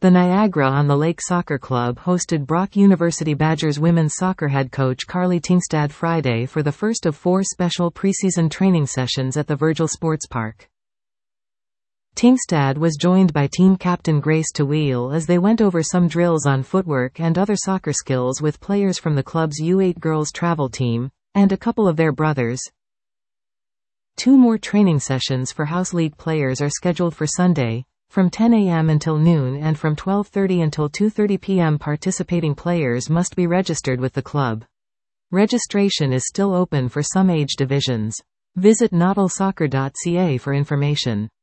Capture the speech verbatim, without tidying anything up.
The Niagara-on-the-Lake Soccer Club hosted Brock University Badgers women's soccer head coach Carly Tingstad Friday for the first of four special preseason training sessions at the Virgil Sports Park. Tingstad was joined by team captain Grace Tawil as they went over some drills on footwork and other soccer skills with players from the club's U eight girls travel team, and a couple of their brothers. Two more training sessions for House League players are scheduled for Sunday, from ten a m until noon and from twelve thirty until two thirty p m Participating players must be registered with the club. Registration is still open for some age divisions. Visit nautilsoccer dot c a for information.